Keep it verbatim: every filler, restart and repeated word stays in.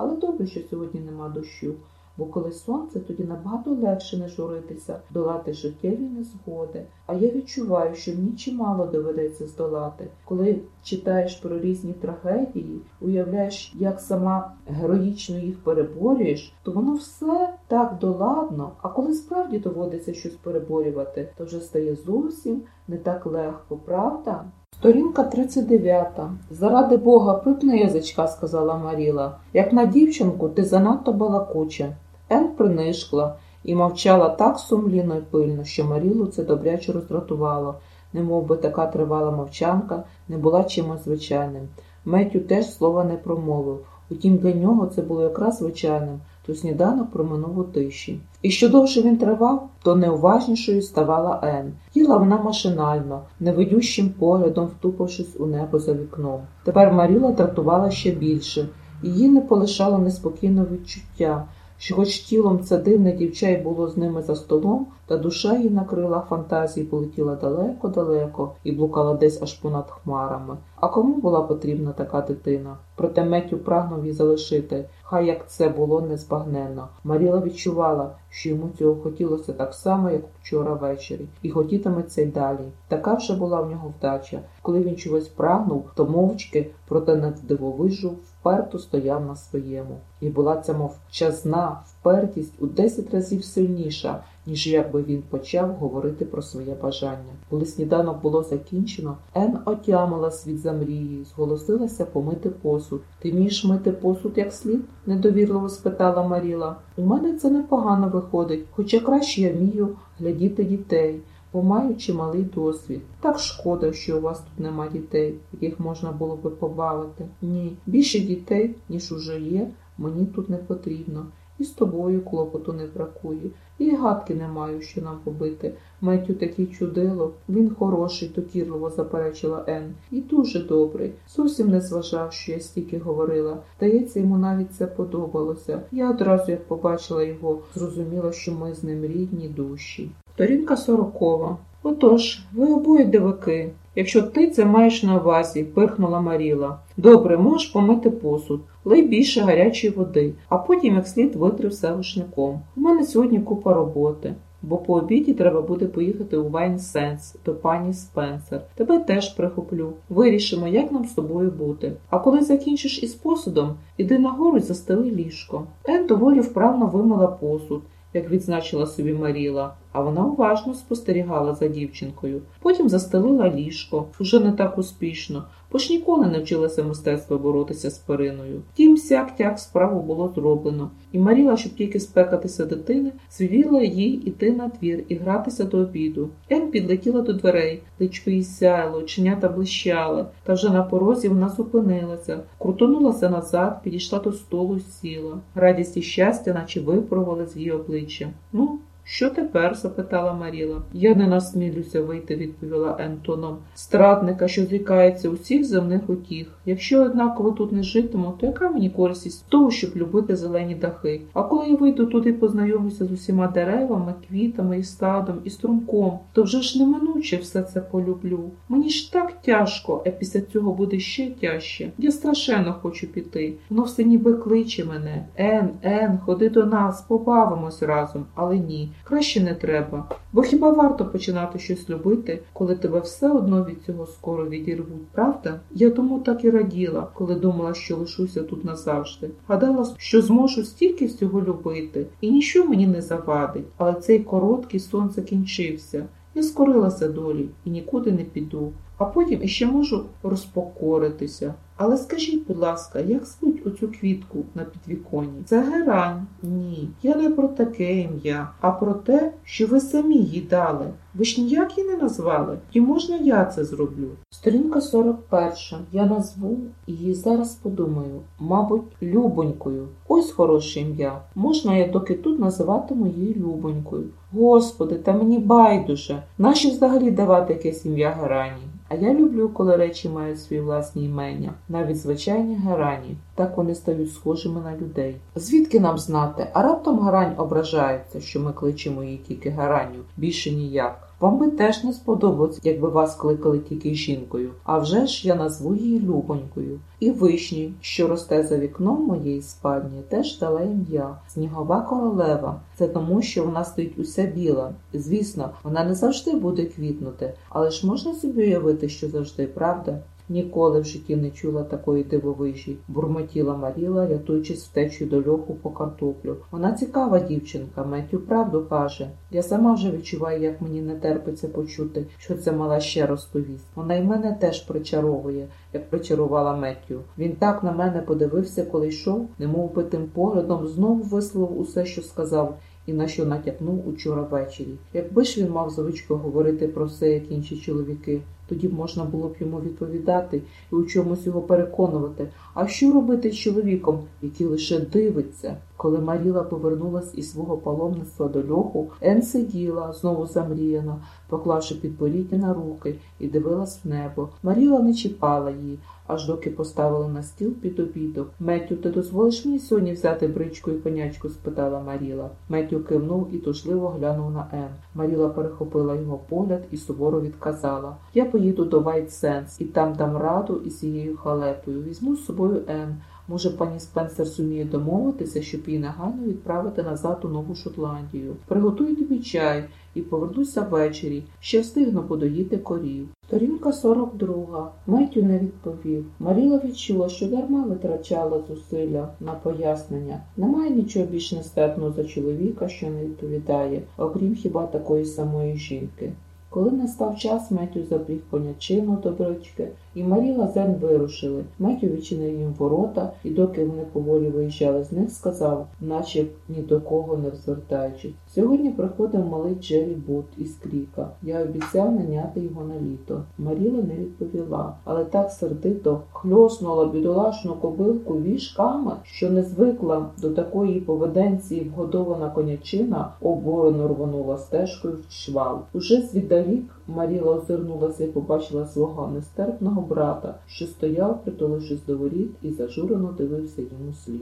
Але добре, що сьогодні нема дощу. Бо коли сонце, тоді набагато легше не журитися, долати життєві незгоди. А я відчуваю, що мені чимало доведеться здолати. Коли читаєш про різні трагедії, уявляєш, як сама героїчно їх переборюєш, то воно все так доладно. А коли справді доводиться щось переборювати, то вже стає зовсім не так легко, правда? Сторінка тридцять дев'ята. «Заради Бога, припни язичка», – сказала Маріла. «Як на дівчинку, ти занадто балакуча». Ен принишкла і мовчала так сумлінно й пильно, що Марілу це добряче роздратувало, немов би така тривала мовчанка не була чимось звичайним. Меттю теж слова не промовив, утім для нього це було якраз звичайним, то сніданок проминув у тиші. І що довше він тривав, то неуважнішою ставала Ен. Їла вона машинально, невидющим поглядом втупившись у небо за вікном. Тепер Маріла дратувала ще більше. Її не полишало неспокійне відчуття, що хоч тілом це дивне дівча й було з ними за столом, та душа її накрила фантазії, полетіла далеко-далеко і блукала десь аж понад хмарами. А кому була потрібна така дитина? Проте Меттю прагнув її залишити, хай як це було незбагненно. Маріла відчувала, що йому цього хотілося так само, як вчора ввечері, і хотітиметься й далі. Така вже була в нього вдача. Коли він чогось прагнув, то мовчки, проте навдивовижу, вперто стояв на своєму. І була ця мовчазна впертість у десять разів сильніша, ніж якби він почав говорити про своє бажання. Коли сніданок було закінчено, Ен отямилась від замрії, зголосилася помити посуд. «Ти вмієш мити посуд як слід?» – недовірливо спитала Маріла. «У мене це непогано виходить, хоча краще я вмію глядіти дітей, бо маю чималий досвід. Так шкода, що у вас тут нема дітей, яких можна було би побавити. Ні, більше дітей, ніж уже є, мені тут не потрібно. І з тобою клопоту не бракує. І гадки не маю, що нам побити. Меттю такий чудило. Він хороший, докірливо заперечила Ен. І дуже добрий. Зовсім не зважав, що я стільки говорила. Здається, йому навіть це подобалося. Я одразу, як побачила його, зрозуміла, що ми з ним рідні душі». Сторінка сорокова. «Отож, ви обоє диваки. Якщо ти це маєш на увазі», – пирхнула Маріла. «Добре, можеш помити посуд. Лий більше гарячої води, а потім як слід витри все рушником. У мене сьогодні купа роботи, бо по обіді треба буде поїхати у Вайн-Сенс до пані Спенсер. Тебе теж прихоплю. Вирішимо, як нам з тобою бути. А коли закінчиш із посудом, іди нагору й застели ліжко». Ен доволі вправно вимила посуд, як відзначила собі Маріла, а вона уважно спостерігала за дівчинкою. Потім застелила ліжко, уже не так успішно, бо ж ніколи не вчилася мистецтва боротися з периною. Втім, сяк-тяк справу було зроблено, і Маріла, щоб тільки спекатися дитини, звеліла їй іти на двір і гратися до обіду. Ен підлетіла до дверей, личко їй сяяло, оченята блищали, та вже на порозі вона зупинилася, крутонулася назад, підійшла до столу й сіла. Радість і щастя наче випарували з її обличчя. «Ну, що тепер?» – запитала Маріла. «Я не насмілюся вийти», – відповіла Ен тоном страдника, що зрікається усіх земних утіх. «Якщо однаково тут не житиму, то яка мені користь із того, щоб любити зелені дахи? А коли я вийду туди, познайомлюся з усіма деревами, квітами і садом, і струмком, то вже ж неминуче все це полюблю. Мені ж так тяжко, а після цього буде ще тяжче. Я страшенно хочу піти. Воно все ніби кличе мене. Ен, Ен, ходи до нас, побавимось разом. Але ні. Краще не треба. Бо хіба варто починати щось любити, коли тебе все одно від цього скоро відірвуть, правда? Я тому так і раділа, коли думала, що лишуся тут назавжди. Гадала, що зможу стільки всього любити, і ніщо мені не завадить. Але цей короткий сон закінчився. Я скорилася долі і нікуди не піду. А потім іще можу розпокоритися. Але скажіть, будь ласка, як звуть оцю квітку на підвіконні? Це герань. Ні, я не про таке ім'я, а про те, що ви самі їй дали. Ви ж ніяк її не назвали? І можна я це зроблю? Сторінка сорок перша. Я назву її, зараз подумаю, мабуть, Любонькою. Ось хороше ім'я. Можна я доки тут називатиму її Любонькою? Господи, та мені байдуже. Нащо взагалі давати якесь ім'я герані? А я люблю, коли речі мають свої власні імення. навіть звичайні герані. Так вони стають схожими на людей. Звідки нам знати? А раптом герань ображається, що ми кличемо її тільки геранню, більше ніяк. Вам би теж не сподобалось, якби вас кликали тільки жінкою. А вже ж я назву її Любонькою. І вишні, що росте за вікном моєї спальні, теж дала ім'я. Снігова королева. Це тому, що вона стоїть уся біла. Звісно, вона не завжди буде квітнути, але ж можна собі уявити, що завжди, правда? Ніколи в житті не чула такої дивовижі, бурмотіла Маріла, рятуючись втечею до льоху по картоплю. Вона цікава дівчинка, Меттю правду каже. Я сама вже відчуваю, як мені не терпиться почути, що ця мала ще розповість. Вона й мене теж причаровує, як причарувала Меттю. Він так на мене подивився, коли йшов, немов би тим поглядом знову висловив усе, що сказав, і на що натякнув учора ввечері. Якби ж він мав звичку говорити про все, як інші чоловіки, тоді б можна було б йому відповідати і у чомусь його переконувати. А що робити з чоловіком, який лише дивиться? Коли Маріла повернулась із свого паломництва до льоху, Ен сиділа, знову замріяна, поклавши підборіддя на руки, і дивилась в небо. Маріла не чіпала її, аж доки поставили на стіл під обідок. «Меттю, ти дозволиш мені сьогодні взяти бричку і конячку?» – спитала Маріла. Меттю кивнув і тужливо глянув на Ен. Маріла перехопила його погляд і суворо відказала. «Я поїду до Вайт-Сенс і там дам раду із цією халепою. Візьму з собою Ен. Може, пані Спенсер суміє домовитися, щоб її негайно відправити назад у Нову Шотландію. Приготую тобі чай і повернуся ввечері. Ще встигну подоїти корів». Сторінка сорок два. Меттю не відповів. Маріла відчула, що дарма витрачала зусилля на пояснення. Немає нічого більш нестерпного за чоловіка, що не відповідає, окрім хіба такої самої жінки. Коли настав час, Меттю забіг конячину до брички, і Маріла з Ен вирушили. Меттю відчинив їм ворота, і доки вони поволі виїжджали з них, сказав, наче ні до кого не звертаючись. «Сьогодні приходив малий Джері Бут із Кріка. Я обіцяв наняти його на літо». Маріла не відповіла, але так сердито хльоснула бідолашну кобилку віжками, що не звикла до такої поведенції вгодована конячина, обурено рвонула стежкою в чвал. Уже звіддалік Маріла озирнулася і побачила свого нестерпного брата, що стояв, притулившись до воріт, і зажурено дивився йому слід.